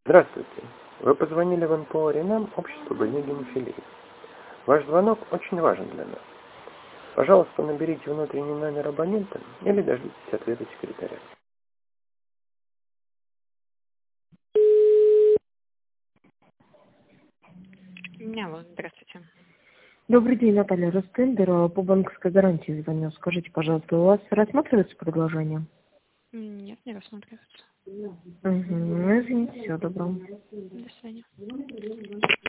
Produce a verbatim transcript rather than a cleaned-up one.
Здравствуйте. Вы позвонили в эн пэ о «Ренам», общество больных гемофилии. Ваш звонок очень важен для нас. Пожалуйста, наберите внутренний номер абонента или дождитесь ответа секретаря. Алло, здравствуйте. Добрый день, Наталья Ростендер. По банковской гарантии звоню. Скажите, пожалуйста, у вас рассматривается предложение? Нет, не рассматривается. Угу. Ну, извините, всего доброго. До свидания.